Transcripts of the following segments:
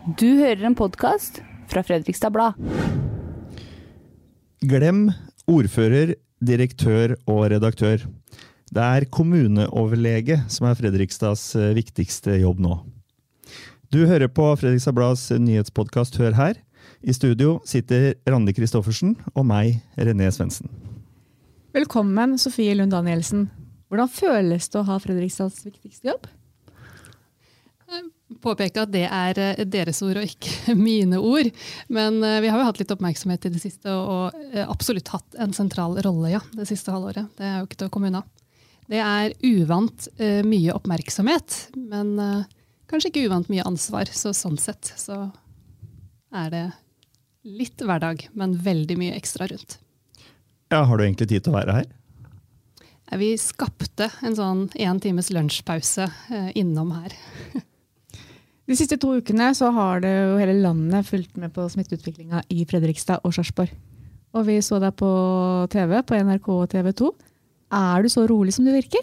Du hører en podcast fra Fredrikstad Blad. Glem ordfører, direktør og redaktør. Det kommuneoverlege som Fredrikstads viktigste jobb nå. Du hører på Fredrikstad Blads nyhetspodcast Hør her. I studio sitter Randi Kristoffersen og meg, René Svendsen. Velkommen, Sofie Lund Danielsen. Hvordan føles det å ha Fredrikstads viktigste jobb? Påpeke at det deres ord og ikke mine ord, men vi har jo hatt litt oppmerksomhet i det siste og absolutt hatt en sentral rolle det siste halvåret. Det jo ikke til å komme unna. Det uvant mye oppmerksomhet, men kanskje ikke uvant mye ansvar, så sånn sett så det litt hverdag, men veldig mye ekstra rundt. Ja, har du egentlig tid til å være her? Vi skapte en sånn 1 times lunsjpause innom her. De siste 2 ukene så har det jo hele landet fulgt med på smitteutviklingen i Fredrikstad og Sarpsborg. Og vi så deg på TV, på NRK og TV 2. Du så rolig som du virker?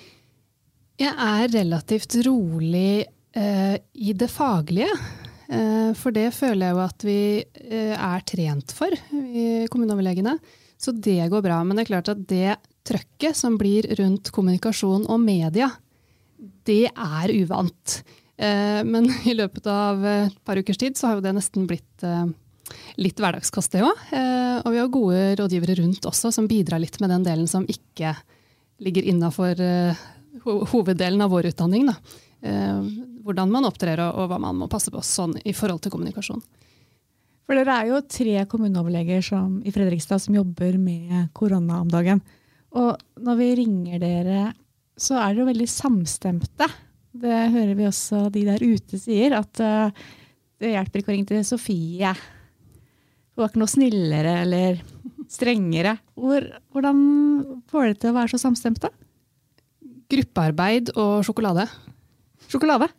Jeg relativt rolig i det faglige. For det føler jeg jo at vi trent for i kommuneoverlegene. Så det går bra. Men det klart at det trøkket som blir rundt kommunikasjon og media, det uvant. Men i løpet av et par ukers tid så har jo det nesten blitt litt hverdagskost det også. Og vi har gode rådgivere rundt også som bidrar litt med den delen som ikke ligger innenfor hoveddelen av vår utdanning. Hvordan man opptrer og hva man må passe på sånn i forhold til kommunikasjon. For dere jo 3 kommuneoverleger i Fredrikstad som jobber med korona om dagen. Og når vi ringer dere, så det jo veldig samstemte. Det hører vi også de der ute sier, at det hjelper ikke å ringe til Sofie. Hun ikke noe snillere eller strengere. Hvordan får det til å være så samstemt da? Gruppearbeid og sjokolade. Sjokolade?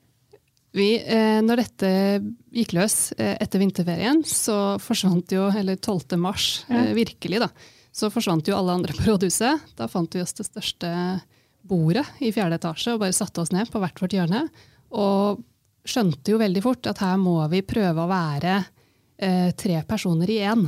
Når dette gikk løs etter vinterferien, så forsvant jo, eller 12. mars, virkelig da, så forsvant jo alle andre på rådhuset. Da fant vi oss det største bordet i 4. etasje og bare satte oss ned på hvert vårt hjørne og skjønte jo veldig fort at her må vi prøve å være 3 personer i 1.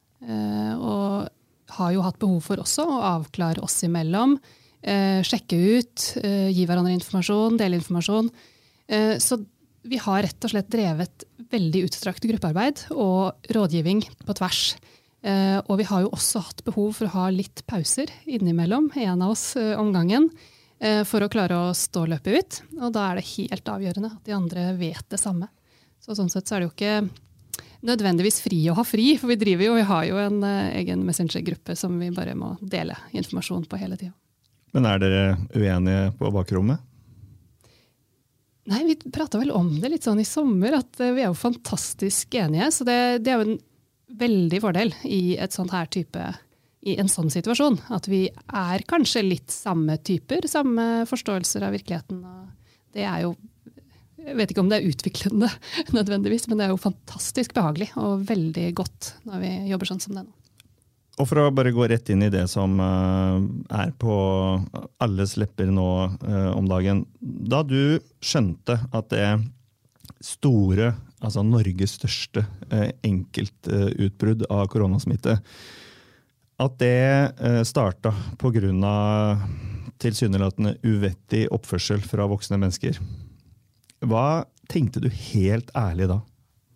Og har jo hatt behov for også å avklare oss imellom, sjekke ut, gi hverandre informasjon, dele informasjon. Så vi har rett og slett drevet veldig utstrakt gruppearbeid og rådgivning på tvers. Og vi har jo også hatt behov for å ha litt pauser innimellom, en av oss om gangen, for å klare å stå og løpe ut. Og da det helt avgjørende at de andre vet det samme. Så sånn sett så det jo ikke nødvendigvis fri å ha fri, for vi har jo en egen messengergruppe som vi bare må dele informasjon på hele tiden. Men dere uenige på bakrommet? Nei, vi pratet vel om det litt sånn i sommer, at vi jo fantastisk enige, så det jo en veldig fordel i et sånt her type, i en sånn situasjon, at vi kanskje litt samme typer, samme forståelser av virkeligheten, og det jo, jeg vet ikke om det utviklende nødvendigvis, men det jo fantastisk behagelig og veldig godt når vi jobber sånn som det nå. Og for å bare gå rett inn i det som på alles lepper nå om dagen, da du skjønte at det store, altså Norges største enkeltutbrudd av koronasmitte, at det startet på grunn av tilsynelatende uvettig oppførsel fra voksne mennesker. Hva tenkte du helt ærlig da?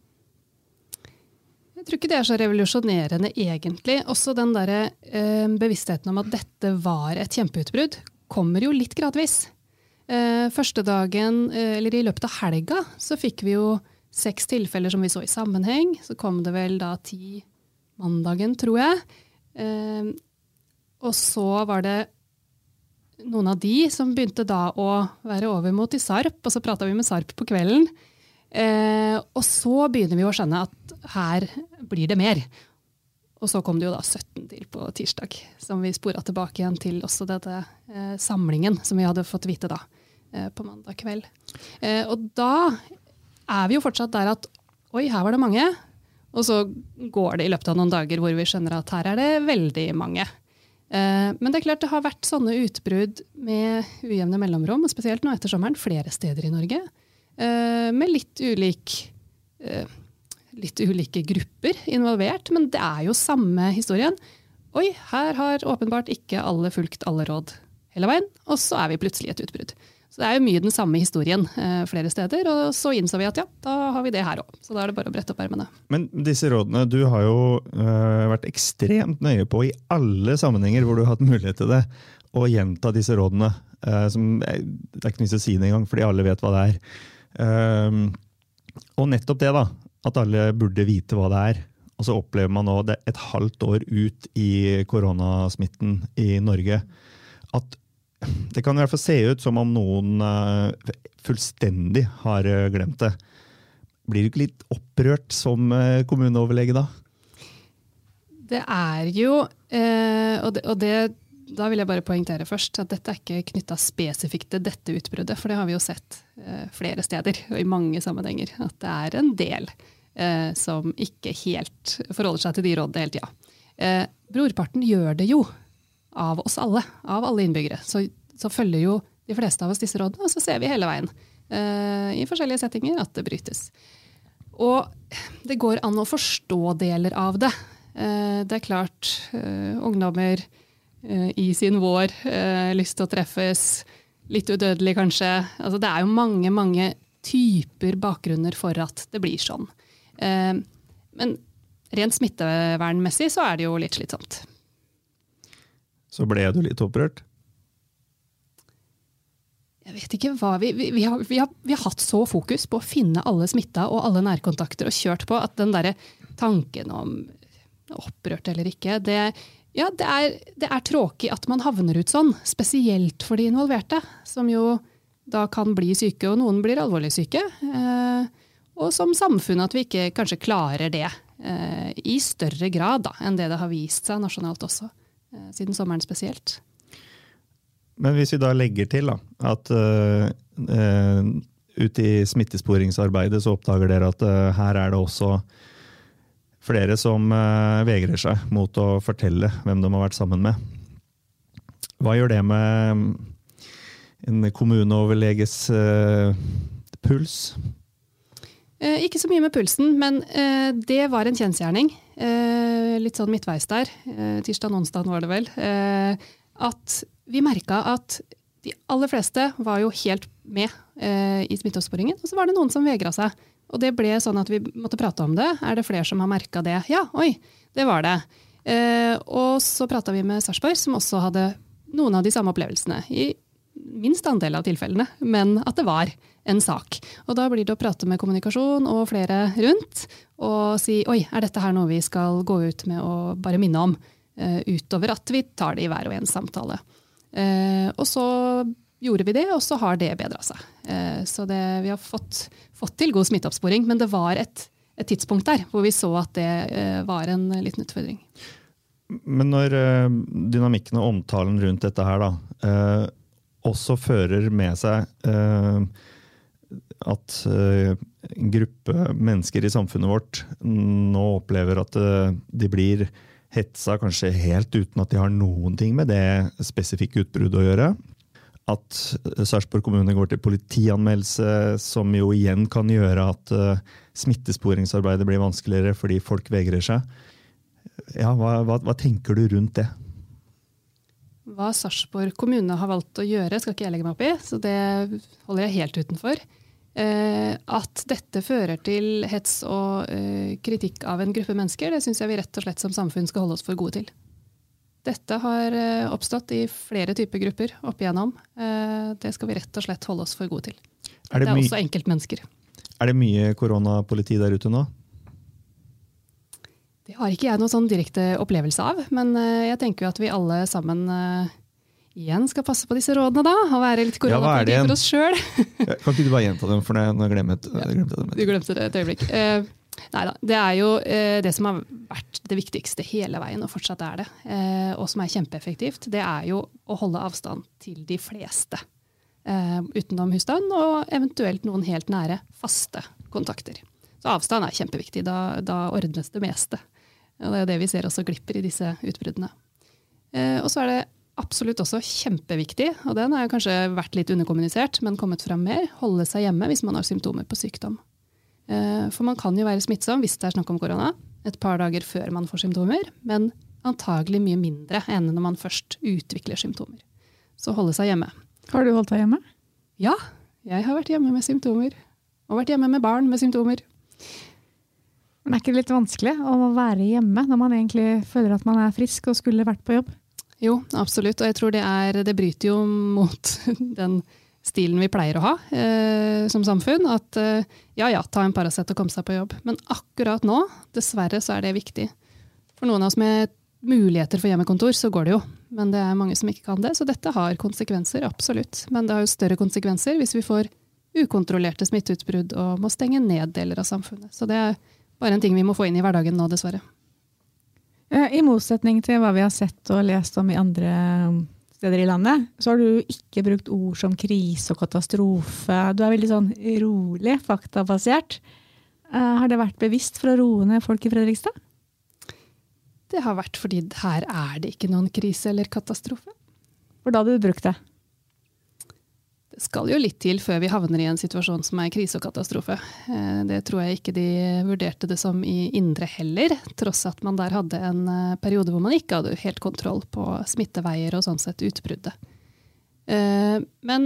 Jeg tror ikke det så revolusjonerende egentlig. Også den der bevisstheten om at dette var et kjempeutbrudd kommer jo litt gradvis. Første dagen, eller i løpet av helga, så fikk vi jo 6 tilfeller som vi så i sammenheng. Så kom det vel da 10 mandagen, tror jeg. Og så var det noen av de som begynte da å være over mot i Sarp, og så pratet vi med Sarp på kvelden. Og så begynner vi å skjønne at her blir det mer. Og så kom det jo da 17 til på tirsdag, som vi sporet tilbake igjen til også dette samlingen som vi hadde fått vite da på mandag kveld. Og da vi jo fortsatt der at oi, her var det mange. Og så går det i løpet av noen dager hvor vi skjønner at her det veldig mange. Men det klart det har vært sånne utbrudd med ujevne mellomrom, og spesielt nå etter sommeren, flere steder i Norge, med litt ulik litt ulike grupper involvert, men det jo samme historien. Oi, her har åpenbart ikke alle fulgt alle råd hele veien, og så vi plutselig et utbrudd. Så det jo mye den samme historien flere steder, og så innså vi at ja, da har vi det her også. Så da det bare å brette opp ermene. Men disse rådene, du har jo vært ekstremt nøye på i alle sammenhenger hvor du har hatt mulighet til det, å gjenta disse rådene. Det ikke nytt å si det engang, fordi alle vet hva det Og nettopp det da, at alle burde vite hva det og så opplever man nå det et halvt år ut i koronasmitten i Norge, at det kan i hvert fall se ut som om noen fullstendig har glemt det. Blir du ikke litt opprørt som kommuneoverlege da? Det jo, da vil jeg bare poengtere først, at dette ikke knyttet spesifikt til dette utbruddet, for det har vi jo sett flere steder, og i mange sammenhenger, at det en del som ikke helt forholder seg til de rådene hele tiden. Brorparten gjør det jo av oss alle, av alle innbyggere. Så følger jo de fleste av oss disse rådene, og så ser vi hele veien i forskjellige settinger at det brytes. Og det går an å forstå deler av det. Det klart, ungdommer i sin vår, lyst til å treffes, litt udødelig kanskje. Altså, det jo mange, mange typer bakgrunner for at det blir sånn. Men rent smittevernmessig så det jo litt slitsomt. Så ble du litt opprørt? Jeg vet ikke hva vi har hatt så fokus på å finne alle smitta og alle nærkontakter og kjørt på at den der tanken om opprørt eller ikke, det tråkig at man havner ut sånn, spesielt for de involverte, som jo da kan bli syke, og noen blir alvorlig syke. Og som samfunn at vi ikke kanskje klarer det i større grad da, enn det har vist seg nasjonalt også, siden sommeren spesielt. Men hvis vi da legger til da, at ut i smittesporingsarbeidet så oppdager dere at her det også flere som vegrer seg mot å fortelle hvem de har vært sammen med. Hva gjør det med en kommuneoverleges puls? Ikke så mye med pulsen, men det var en kjensgjerning. Litt sånn midtveis der. Tirsdag og onsdag var det vel. At vi merket at de aller fleste var jo helt med i smitteoppsporingen, og så var det noen som vegret seg. Og det ble sånn at vi måtte prate om det. Det flere som har merket det? Ja, oi, det var det. Og så pratet vi med Sarpsborg, som også hadde noen av de samme opplevelsene i minst andel av tilfellene, men at det var en sak. Og da blir det å prate med kommunikasjon og flere rundt, og si, oi, dette her noe vi skal gå ut med og bare minne om, utover at vi tar det i hver og en samtale. Og så gjorde vi det, og så har det bedret seg. Så vi har fått til god smitteoppsporing, men det var et tidspunkt der, hvor vi så at det var en liten utfordring. Men når dynamikken og omtalen rundt dette her da, også fører med seg at en gruppe mennesker i samfunnet vårt nå opplever at de blir hetsa kanskje helt uten at de har noen ting med det spesifikke utbruddet å gjøre. At Sarpsborg kommune går til politianmeldelse, som jo igjen kan gjøre at smittesporingsarbeidet blir vanskeligere fordi folk vegrer seg. Ja, hva tenker du rundt det? Hva Sarpsborg kommune har valgt å gjøre, skal ikke jeg legge meg opp i, så det holder jeg helt utenfor. At dette fører til hets og kritikk av en gruppe mennesker, det synes jeg vi rett og slett som samfunn skal holde oss for gode til. Dette har oppstått i flere typer grupper opp igjennom. Det skal vi rett og slett holde oss for gode til. Det også enkeltmennesker. Det mye koronapoliti der ute nå? Det har ikke jeg noen sånn direkte opplevelse av, men jeg tenker jo at vi alle sammen igjen skal passe på disse rådene da, og være litt koronapoliti for oss selv. Kan ikke du bare gjenta dem, for nå glemte jeg det. Du glemte det et øyeblikk. Neida, det jo det som har vært det viktigste hele veien, og fortsatt det, og som kjempeeffektivt, det jo å holde avstand til de fleste, utenom husstand, og eventuelt noen helt nære faste kontakter. Så avstand kjempeviktig, da ordnes det meste. Og det det vi ser også glipper i disse utbruddene. Og så det absolutt også kjempeviktig, og den har kanskje vært litt underkommunisert, men kommet frem mer, holde seg hjemme hvis man har symptomer på sykdom. For man kan jo være smittsom hvis det snakk om korona, et par dager før man får symptomer, men antagelig mye mindre enn når man først utvikler symptomer. Så holde seg hjemme. Har du holdt deg hjemme? Ja, jeg har vært hjemme med symptomer, og vært hjemme med barn med symptomer. Men er ikke det litt vanskelig å være hjemme når man egentlig føler at man er frisk og skulle vært på jobb? Jo, absolutt, og jeg tror det bryter jo mot den stilen vi pleier å ha som samfunn, at ta en Paracet og komme seg på jobb. Men akkurat nå, dessverre, så er det viktig. For noen av oss med muligheter for hjemmekontor, så går det jo. Men det er mange som ikke kan det, så dette har konsekvenser, absolutt. Men det har jo større konsekvenser hvis vi får ukontrollerte smitteutbrudd og må stenge ned deler av samfunnet. Så det er bare en ting vi må få inn i hverdagen nå, dessverre. I motsetning til hva vi har sett og lest om i andre steder i landet, så har du ikke brukt ord som krise og katastrofe. Du er veldig sånn rolig, faktabasert. Har det vært bevisst for å roe ned folk i Fredrikstad? Det har vært fordi her er det ikke noen krise eller katastrofe. For da hadde du brukt det? Det skal jo litt til før vi havner i en situasjon som er krise og katastrofe. Det tror jeg ikke de vurderte det som i Indre heller, tross at man der hadde en periode hvor man ikke hadde helt kontroll på smitteveier og sånn sett utbruddet. Men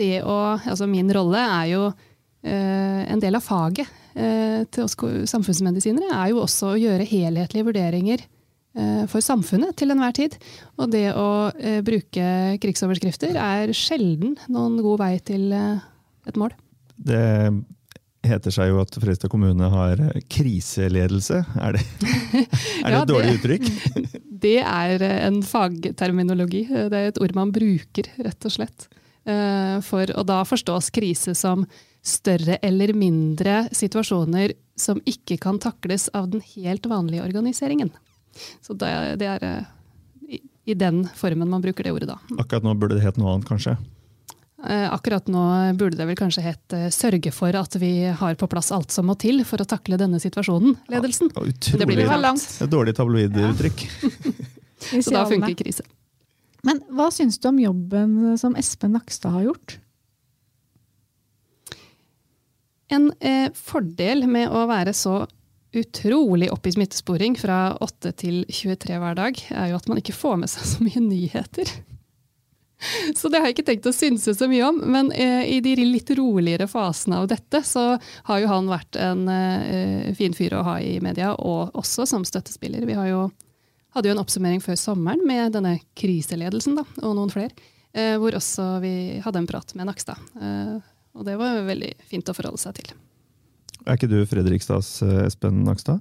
min rolle er jo en del av faget til oss samfunnsmedisinere, er jo også å gjøre helhetlige vurderinger for samfunnet til enhver tid. Og det å bruke krigsoverskrifter er sjelden noen god vei til et mål. Det heter seg jo at Fredrikstad kommune har kriseledelse. Er det et dårlig uttrykk? Det er en fagterminologi. Det er et ord man bruker, rett og slett. For å da forstås krise som større eller mindre situasjoner som ikke kan takles av den helt vanlige organiseringen. Så det er i den formen man bruker det ordet da. Akkurat nå burde det hett noe annet, kanskje? Akkurat nå burde det vel kanskje hett sørge for at vi har på plass alt som må til for å takle denne situasjonen, ledelsen. Ja, det blir for langt. Et dårlig tabloiduttrykk. Så da funker krise. Men hva synes du om jobben som Espen Nakstad har gjort? En fordel med å være så utrolig opp i smittesporing fra 8 til 23 hver dag, er jo at man ikke får med seg så mye nyheter. Så det har jeg ikke tenkt å synse så mye om, men i de litt roligere fasene av dette, så har jo han vært en fin fyr å ha i media, og også som støttespiller. Vi hadde jo en oppsummering før sommeren med denne kriseledelsen da, og noen flere, hvor også vi hadde en prat med Nakstad. Og det var veldig fint å forholde seg til. Er ikke du Fredrikstads Espen Nakstad?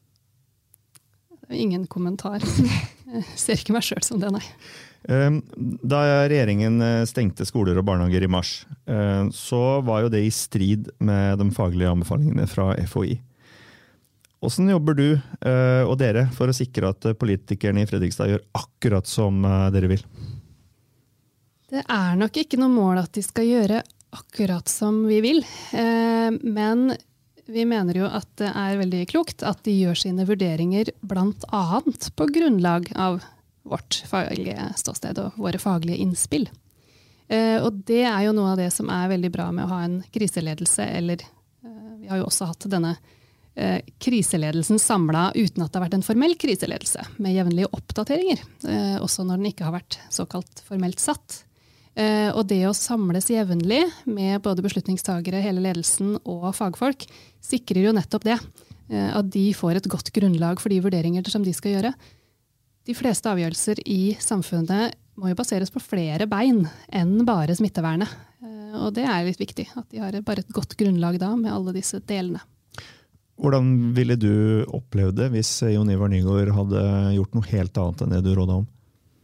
Ingen kommentar. Jeg ser ikke meg selv som det, nei. Da regjeringen stengte skoler og barnehager i mars, så var jo det i strid med de faglige anbefalingene fra FHI. Hvordan jobber du og dere for å sikre at politikerne i Fredrikstad gjør akkurat som dere vil? Det er nok ikke noe mål at de skal gjøre akkurat som vi vil, men vi mener jo at det er veldig klokt at de gjør sine vurderinger blant annet på grunnlag av vårt faglige ståsted og våre faglige innspill. Og det er jo noe av det som er veldig bra med å ha en kriseledelse, eller vi har jo også hatt denne kriseledelsen samlet uten at det har vært en formell kriseledelse, med jevnlige oppdateringer, også når den ikke har vært såkalt formelt satt. Og det å samles jevnlig med både beslutningstagere, hele ledelsen og fagfolk, sikrer jo nettopp det. At de får et godt grunnlag for de vurderinger som de skal gjøre. De fleste avgjørelser i samfunnet må jo baseres på flere bein enn bare smittevernet. Og det er litt viktig, at de har bare et godt grunnlag da med alle disse delene. Hvordan ville du oppleve det hvis Jon Ivar Nygård hadde gjort noe helt annet enn det du rådde om?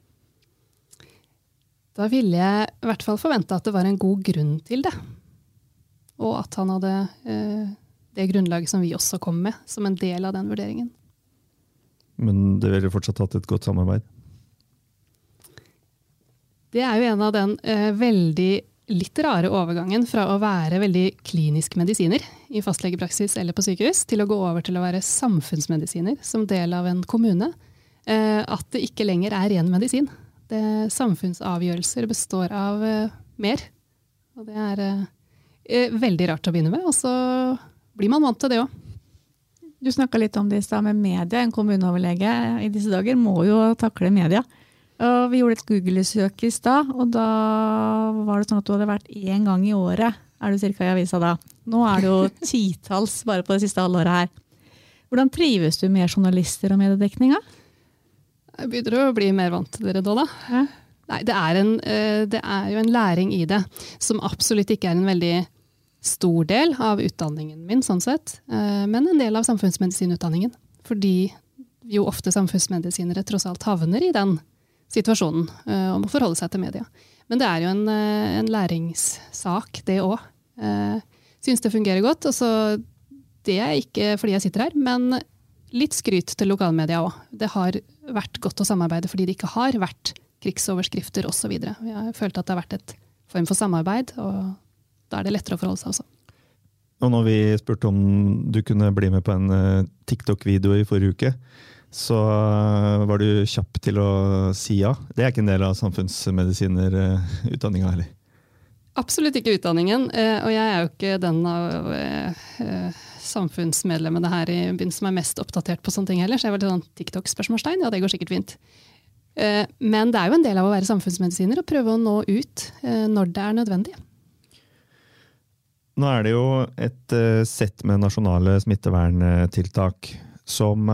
Da ville jeg i hvert fall forvente at det var en god grunn til det. Og at han hadde det grunnlaget som vi også kom med, som en del av den vurderingen. Men det ville fortsatt hatt et godt samarbeid? Det er jo en av den veldig litt rare overgangen fra å være veldig klinisk medisiner i fastlegepraksis eller på sykehus, til å gå over til å være samfunnsmedisiner som del av en kommune. At det ikke lenger er ren medisin. Samfunnsavgjørelser består av mer. Og det er veldig rart å begynne med, og så blir man vant til det også. Du snakket litt om det i sted med media. En kommuneoverlege i disse dager må jo takle media. Og vi gjorde et Google-søk i sted, og da var det sånn at du hadde vært 1 gang i året, du cirka i avisa da. Nå det jo 10-talls bare på det siste halvåret her. Hvordan trives du med journalister og mediedekninga? Jeg begynner å bli mer vant til dere da. Ja. Nei, det jo en læring i det, som absolutt ikke en veldig stor del av utdanningen min, sånn sett, men en del av samfunnsmedisinutdanningen, fordi jo ofte samfunnsmedisinere tross alt havner i den situasjonen om å forholde seg til media. Men det jo en læringssak, det også. Synes det fungerer godt, og så det ikke fordi jeg sitter her, men litt skryt til lokalmedia også. Det har vært godt å samarbeide fordi det ikke har vært krigsoverskrifter og så videre. Jeg har følt at det har vært et form for samarbeid, og da det lettere å forholde seg også. Og når vi spurte om du kunne bli med på en TikTok-video i forrige uke, så var du kjapp til å si ja. Det ikke en del av samfunnsmedisinerutdanningen heller. Absolutt ikke utdanningen, og jeg jo ikke den av samfunnsmedlemmene her i byen som mest oppdatert på sånne ting heller, så jeg var litt sånn TikTok-spørsmålstegn, ja det går sikkert fint. Men det jo en del av å være samfunnsmedisiner og prøve å nå ut når det nødvendig. Nå det jo et sett med nasjonale smitteverntiltak som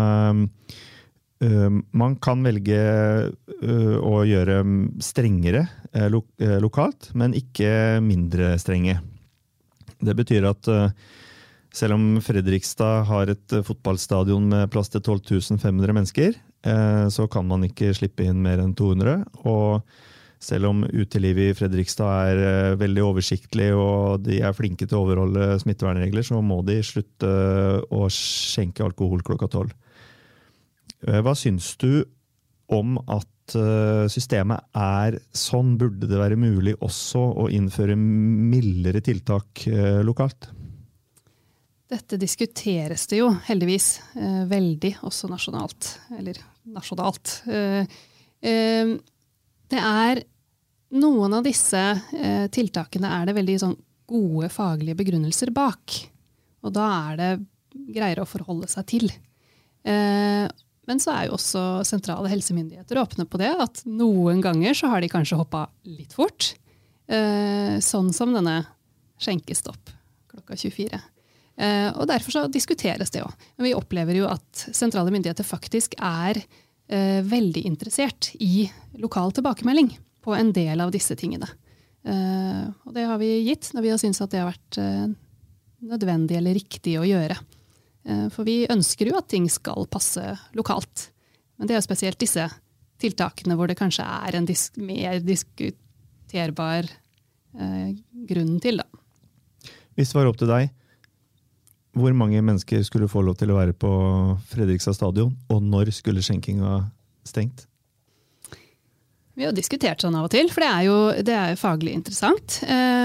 man kan velge å gjøre strengere lokalt, men ikke mindre strenge. Det betyr at selv om Fredrikstad har et fotballstadion med plass til 12.500 mennesker, så kan man ikke slippe inn mer enn 200, og selv om utelivet i Fredrikstad veldig oversiktlig, og de flinke til å overholde smittevernregler, så må de slutte å skjenke alkohol klokka 12. Hva syns du om at systemet sånn? Burde det være mulig også å innføre mildere tiltak lokalt? Dette diskuteres det jo heldigvis veldig, også nasjonalt. Eller nasjonalt. Det noen av disse tiltakene det veldig sånn gode faglige begrunnelser bak. Og da det greier å forholde seg til. Men så jo også sentrale helsemyndigheter åpne på det, at noen ganger så har de kanskje hoppet litt fort. Sånn som denne skjenkestopp klokka 24. Og derfor så diskuteres det også. Men vi opplever jo at sentrale myndigheter faktisk veldig interessert i lokal tilbakemelding på en del av disse tingene. Og det har vi gitt når vi har syntes at det har vært nødvendig eller riktig å gjøre. For vi ønsker jo at ting skal passe lokalt. Men det spesielt disse tiltakene hvor det kanskje en mer diskuterbar grunn til. Da. Hvis det var opp til deg, hvor mange mennesker skulle få lov til å være på Fredrikstad stadion, og når skulle skjenkinga stengt? Vi har diskutert sånn av og til, for det jo faglig interessant.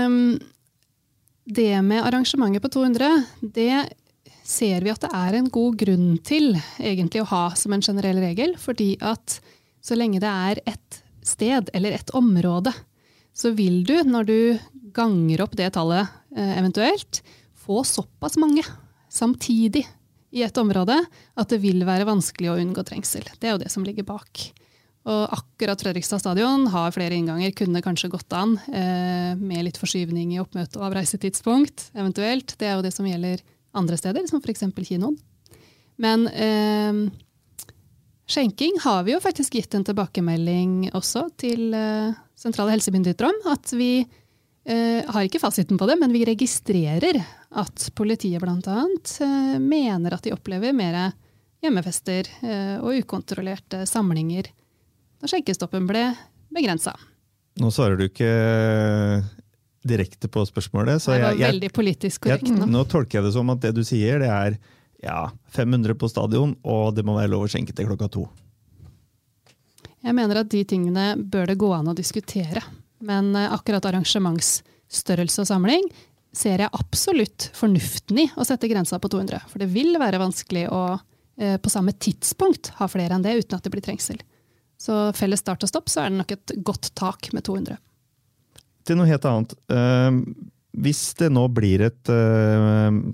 Det med arrangementet på 200, det ser vi at det en god grunn til egentlig å ha som en generell regel, fordi at så lenge det et sted eller et område, så vil du, når du ganger opp det tallet eventuelt, få såpass mange samtidig i et område at det vil være vanskelig å unngå trengsel. Det jo det som ligger bak. Og akkurat Fredrikstad stadion har flere innganger, kunne kanskje gått an med litt forskyvning i oppmøte og avreisetidspunkt, eventuelt. Det jo det som gjelder andre steder, som for eksempel kinoen. Men skjenking har vi jo faktisk gitt en tilbakemelding også til sentrale helsemyndigheter om, at vi har ikke fasiten på det, men vi registrerer at politiet blant annet mener at de opplever mer hjemmefester og ukontrollerte samlinger når skjenkestoppen ble begrenset. Nå svarer du ikke direkte på spørsmålet. Så det var veldig politisk korrekt. Nå tolker jeg det som at det du sier, det 500 på stadion, og det må være lov å skjenke til klokka 2. Jeg mener at de tingene bør det gå an å diskutere. Men akkurat arrangementsstørrelse og samling ser jeg absolutt fornuften i å sette grensa på 200. For det vil være vanskelig å på samme tidspunkt ha flere enn det uten at det blir trengsel. Så felles start og stopp, så det nok et godt tak med 200. Til noe helt annet. Hvis det nå blir et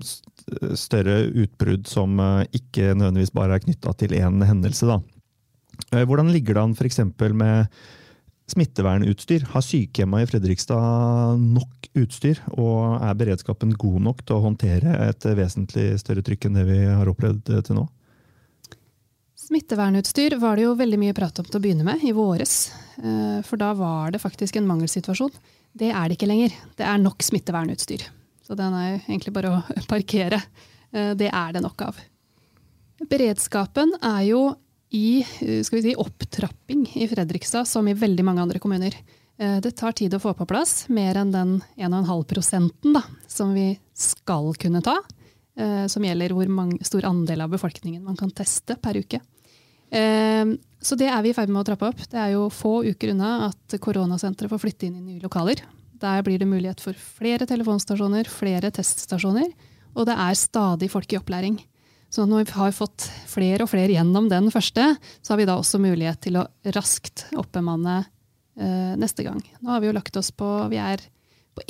større utbrudd som ikke nødvendigvis bare knyttet til en hendelse. Da. Hvordan ligger det an for eksempel med smittevernutstyr? Har sykehjemmet i Fredrikstad nok utstyr, og beredskapen god nok til å håndtere et vesentlig større trykk enn det vi har opplevd til nå? Smittevernutstyr var det jo veldig mye prat om til å begynne med i våres, for da var det faktisk en mangelsituasjon. Det det ikke lenger. Det nok smittevernutstyr. Så den jo egentlig bare å parkere. Det det nok av. Beredskapen jo i skal vi si, opptrapping i Fredrikstad, som i veldig mange andre kommuner. Det tar tid å få på plass, mer enn den 1,5% da, som vi skal kunne ta, som gjelder hvor stor andel av befolkningen man kan teste per uke. Så det vi i ferd med å trappe opp. Det jo få uker unna at koronasenteret får flytte inn i nye lokaler. Der blir det mulighet for flere telefonstasjoner, flere teststasjoner, og det stadig folk i opplæring. Så når vi har fått flere og flere gjennom den første, så har vi da også mulighet til å raskt oppbemanne neste gang. Nå har vi jo lagt oss på, vi på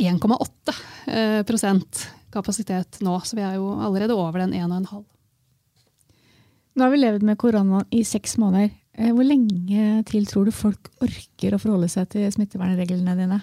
1,8% kapasitet nå, så vi jo allerede over den 1,5%. Nå har vi levd med korona i 6 måneder. Hvor lenge til tror du folk orker å forholde seg til smittevernreglene dine?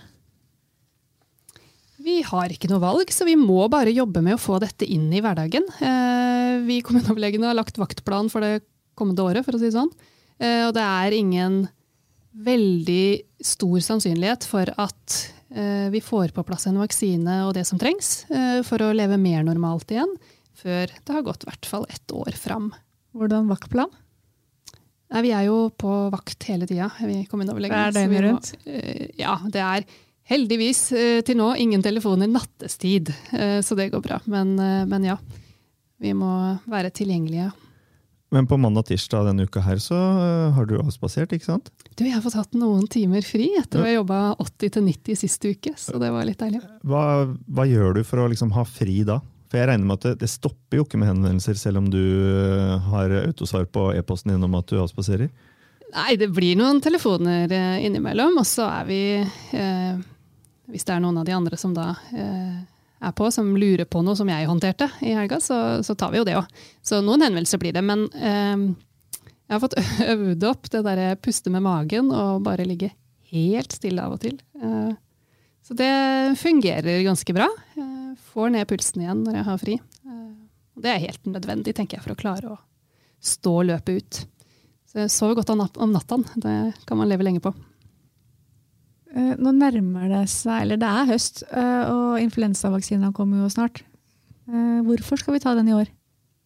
Vi har ikke noe valg, så vi må bare jobbe med å få dette inn i hverdagen. Vi kommuneoverlegene har lagt vaktplan for det kommende året, for å si det sånn. Og det ingen veldig stor sannsynlighet for at vi får på plass en vaksine og det som trengs for å leve mer normalt igjen, før det har gått I hvert fall 1 år fram. Hvordan vaktplan? Vi jo på vakt hele tiden, vi kommuneoverlegene. Det døgnet rundt? Ja, det heldigvis til nå ingen telefoner nattestid, så det går bra. Men ja, vi må være tilgjengelige. Men på mandag-tirsdag denne uka her så har du avspasert, ikke sant? Jeg har fått hatt noen timer fri etter å ha jobbet 80-90 siste uke, så det var litt deilig. Hva gjør du for å liksom ha fri da? For jeg regner med at det stopper jo ikke med henvendelser, selv om du har autosvar på e-posten din om at du avspaserer? Nei, det blir noen telefoner innimellom, og så vi, hvis det noen av de andre som da på, som lurer på noe som jeg håndterte I helga, så tar vi jo det også. Så noen henvendelser blir det, men jeg har fått øvd opp det der puste med magen og bare ligge helt stille av og til. Så det fungerer ganske bra. Får ned pulsen igjen når jeg har fri. Det helt nødvendig, tenker jeg, for å klare å stå og løpe ut. Så jeg sover godt om natten. Det kan man leve lenge på. Nå nærmer det seg, eller det høst, og influensavaksinen kommer jo snart. Hvorfor skal vi ta den I år?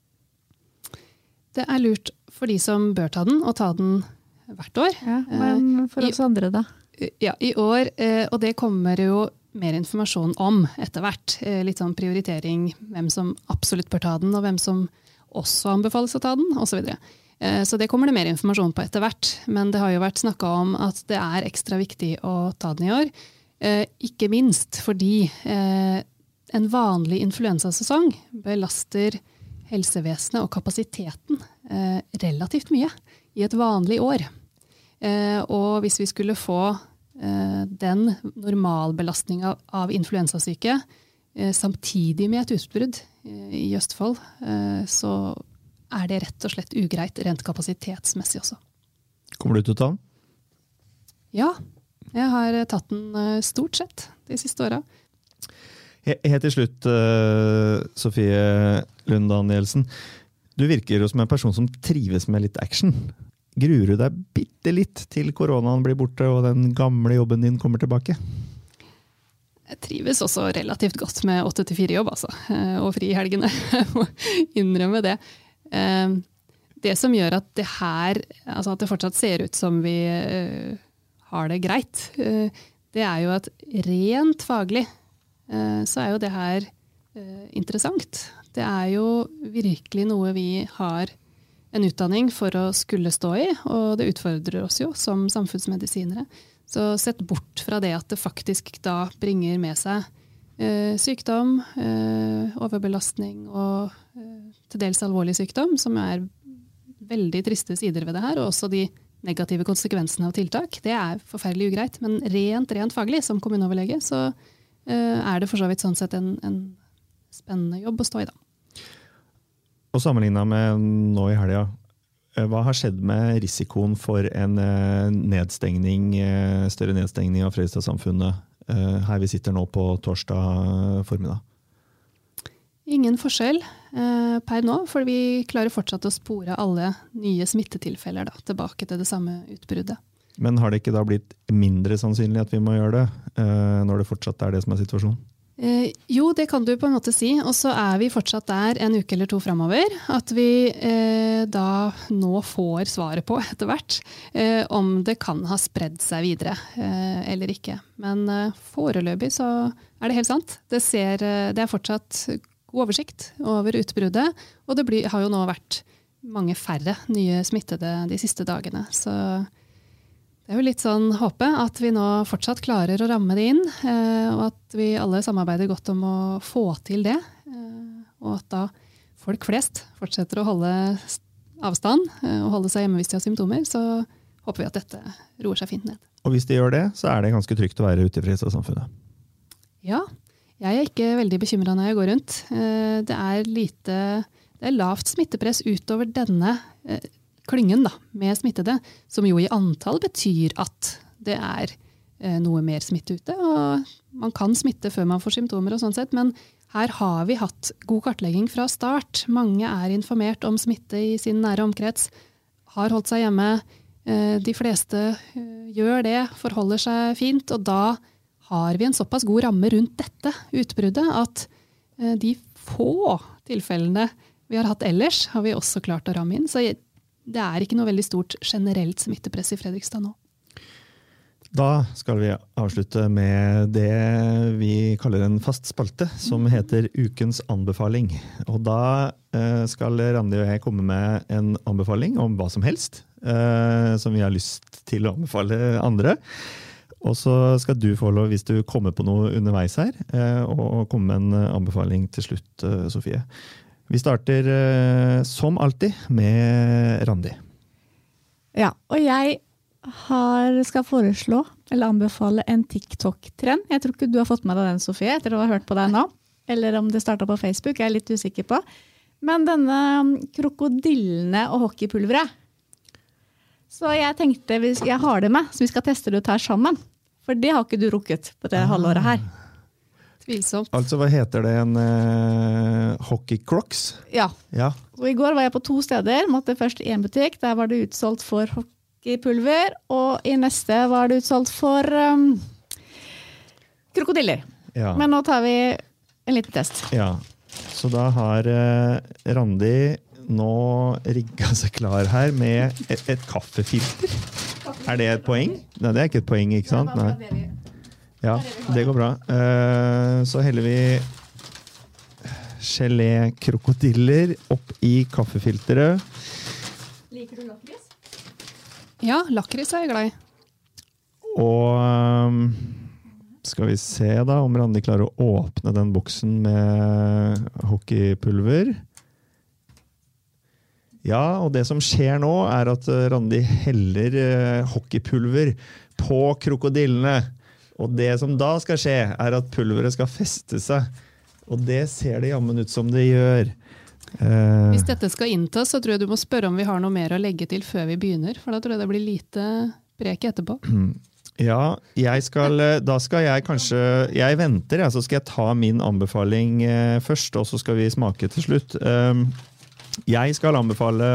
Det lurt for de som bør ta den, og ta den hvert år. Ja, men for oss andre da? Ja, I år, og det kommer jo mer informasjon om etter hvert. Litt sånn prioritering, hvem som absolutt bør ta den, og hvem som også anbefales å ta den, og så videre. Så det kommer det mer informasjon på etter hvert, men det har jo vært snakket om at det ekstra viktig å ta den I år. Ikke minst fordi en vanlig influensasesong belaster helsevesenet og kapasiteten relativt mye I et vanlig år. Og hvis vi skulle få den normalbelastningen av influensasyke samtidig med et utbrudd I Østfold, så det rett og slett ugreit rent kapasitetsmessig også. Kommer du til å ta den? Ja, jeg har tatt den stort sett de siste årene. Helt til slutt, Sofie Lund Danielsen. Du virker jo som en person som trives med litt action. Gruer du deg bitte litt til koronaen blir borte og den gamle jobben din kommer tilbake? Jeg trives også relativt godt med 8-4 jobb, altså, og fri I helgene. Jeg må innrømme det. Det som gjør at det her, altså at det fortsatt ser ut som vi har det greit, det jo at rent faglig så jo det her interessant. Det jo virkelig noe vi har en utdanning for å skulle stå I, og det utfordrer oss jo som samfunnsmedisinere. Så sett bort fra det at det faktisk da bringer med seg sykdom, overbelastning og til dels alvorlig sykdom, som veldig triste sider ved det her, og også de negative konsekvensene av tiltak. Det forferdelig ugreit, men rent faglig som kommuneoverlege, så det for så vidt sånn sett en spennende jobb å stå I da. Og sammenlignet med nå i helga, hva har skjedd med risikoen for en nedstengning, større nedstengning av Fredrikstad-samfunnet her vi sitter nå på torsdag formiddag? Ingen forskjell per nå, for vi klarer fortsatt å spore alle nye smittetilfeller da, tilbake til det samme utbruddet. Men har det ikke da blitt mindre sannsynlig at vi må gjøre det, når det fortsatt er det som er situasjonen? Jo, det kan du på en måte si, og så er vi fortsatt der en uke eller to fremover, at vi da nå får svaret på etter hvert om det kan ha spredd seg videre eller ikke. Men foreløpig så er det helt sant. Det er fortsatt god oversikt over utbruddet, og det har jo nå vært mange færre nye smittede de siste dagene, så det er jo litt sånn håpe at vi nå fortsatt klarer å ramme det inn, og at vi alle samarbeider godt om å få til det, og at da folk flest fortsetter å holde avstand og holde seg hjemme hvis de har symptomer, så håper vi at dette roer seg fint ned. Og hvis de gjør det, så er det ganske trygt å være ute i Fredrikstad-samfunnet? Ja, jeg er ikke veldig bekymret når jeg går rundt. Det er lavt smittepress utover denne klyngen da, med smittede, som jo i antall betyr at det er noe mer smitte ute, og man kan smitte før man får symptomer og sånn sett, men her har vi hatt god kartlegging fra start. Mange er informert om smitte i sin nære omkrets, har holdt seg hjemme, de fleste gjør det, forholder seg fint, og da har vi en såpass god ramme rundt dette utbruddet, at de få tilfellene vi har hatt ellers, har vi også klart å ramme inn, så det er ikke noe veldig stort generelt smittepress i Fredrikstad nå. Da skal vi avslutte med det vi kaller en fast spalte, som heter Ukens anbefaling. Og da skal Randi og jeg komme med en anbefaling om hva som helst, som vi har lyst til å anbefale andre. Og så skal du få lov, hvis du kommer på noe underveis her, og komme med en anbefaling til slutt, Sofie. Vi starter som alltid med Randi. Ja, og jeg skal foreslå, eller anbefale en TikTok-trend. Jeg tror ikke du har fått med deg den, Sofie, etter å ha hørt på deg nå. Eller om det startet på Facebook, jeg er litt usikker på. Men denne krokodillene og hockeypulveret. Så jeg tenkte, jeg har det med, så vi skal teste det ut her sammen. For det har ikke du rukket på det halvåret her. Tvilsomt. Altså, hva heter det? En hockey crocs? Ja. Ja. Så i går var jeg på 2 steder, måtte først i en butikk, der var det utsolgt for hockeypulver, og i neste var det utsolgt for krokodiller. Ja. Men nå tar vi en liten test. Ja, så da har Randi nå rigget seg klar her med et kaffefilter. Er det et poeng? Nei, det er ikke et poeng, ikke sant? Nei. Ja, det går bra. Så heller vi gelé-krokodiller opp i kaffefilteret. Liker du lakris? Ja, lakris er jeg glad i. Og skal vi se da om Randi klarer å åpne den boksen med hockeypulver. Ja, og det som skjer nå er at Randi heller hockeypulver på krokodillene. Og det som da skal skje, er at pulveret skal feste seg. Og det ser det jammen ut som det gjør. Hvis dette skal inntas, så tror jeg du må spørre om vi har noe mer å legge til før vi begynner, for da tror jeg det blir lite brek etterpå. Ja, da skal jeg kanskje, jeg venter, så skal jeg ta min anbefaling først, og så skal vi smake til slutt. Jeg skal anbefale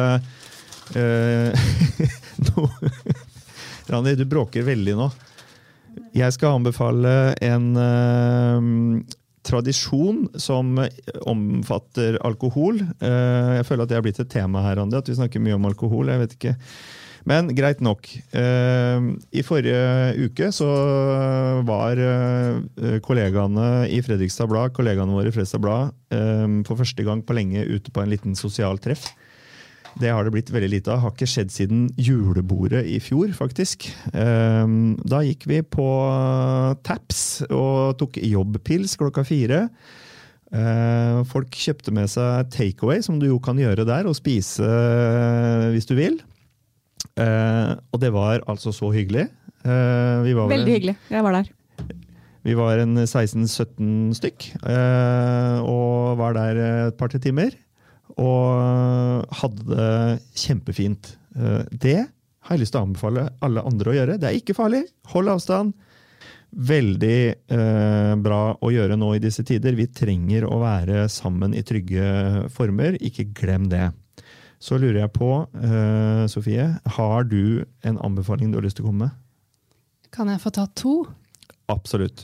Randi, du bråker veldig nå. Jeg skal anbefale en tradisjon som omfatter alkohol. Jeg føler at det har blitt et tema her, Randi, at vi snakker mye om alkohol, jeg vet ikke. Men greit nok. I forrige uke så var kollegaene i Fredrikstad Blad, kollegaene våre i Fredrikstad Blad, for første gang på lenge ute på en liten sosial treff. Det har det blitt veldig lite av. Har ikke skjedd siden julebordet i fjor, faktisk. Da gikk vi på Taps og tok jobbpils klokka 4. Folk kjøpte med seg takeaway, som du jo kan gjøre der, og spise hvis du vil. Og det var altså så hyggelig. Veldig hyggelig. Jeg var der. Vi var en 16-17 stykk, og var der et par til timer. og hadde det kjempefint. Det har jeg lyst til å anbefale alle andre å gjøre. Det er ikke farlig. Hold avstand. Veldig bra å gjøre nå i disse tider. Vi trenger å være sammen i trygge former. Ikke glem det. Så lurer jeg på, Sofie, har du en anbefaling du har lyst til å komme med? Kan jeg få ta 2? Absolutt.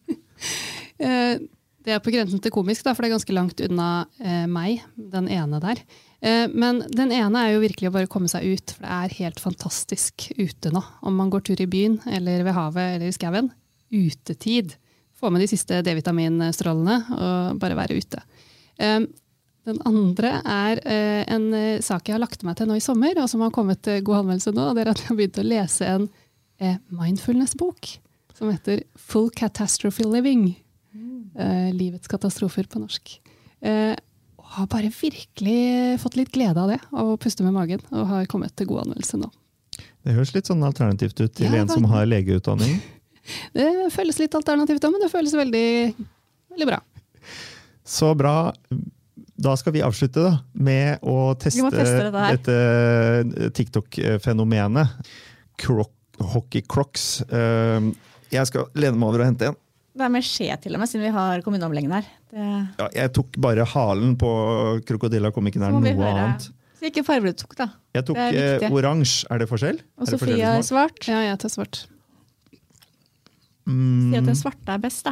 Det er på grensen til komisk, da, for det er ganske langt unna meg, den ene der. Men den ene er jo virkelig å bare komme seg ut, for det er helt fantastisk ute nå. Om man går tur i byen, eller ved havet, eller i skauen. Utetid. Få med de siste D-vitaminstrålene, og bare være ute. Den andre er en sak jeg har lagt meg til nå i sommer, og som har kommet til god anmeldelse nå, og det er at jeg har begynt å lese en mindfulness-bok, som heter Full Catastrophe Living. Livets katastrofer på norsk. Og har bare virkelig fått litt glede av det, og puste med magen, og har kommet til god anmeldelse nå. Det høres litt sånn alternativt ut til en som har legeutdanning. Det føles litt alternativt, men det føles veldig, veldig bra. Så bra. Da skal vi avslutte da, med å teste dette TikTok-fenomenet. Hockey Crocs. Jeg skal lene meg over og hente en. Det er med skje til og med, siden vi har kommuneomleggen her. Ja, jeg tok bare halen på krokodilla, kom ikke nær noe annet. Så ikke farver du tok da. Jeg tok oransje. Er det forskjell? Og Sofie er svart. Ja, jeg tar svart. Sier at den svarte er best da.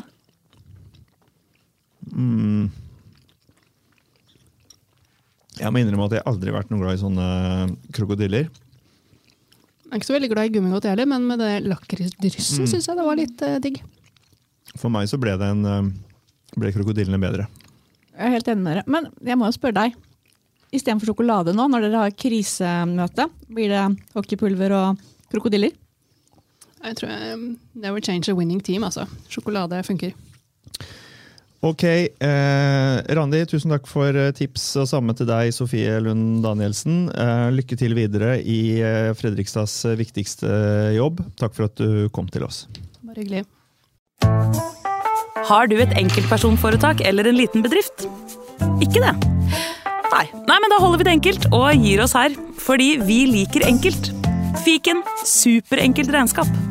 Jeg må innrømme at jeg aldri har vært noe glad i sånne krokodiller. Jeg er ikke så veldig glad i gummigodt heller, men med det lakrisdryssen synes jeg det var litt digg. For meg så ble krokodillene bedre. Jeg er helt enig med dere. Men jeg må jo spørre deg, i stedet for sjokolade nå, når dere har krisemøte, blir det hockeypulver og krokodiller? Jeg tror never change a winning team, altså. Sjokolade funker. Ok, Randi, tusen takk for tips, og samme til deg, Sofie Lund Danielsen. Lykke til videre i Fredrikstads viktigste jobb. Takk for at du kom til oss. Bare hyggelig. Har du et enkeltpersonforetak eller en liten bedrift? Ikke det? Nei, men da holder vi det enkelt og gir oss her, fordi vi liker enkelt. Fiken, superenkelt regnskap.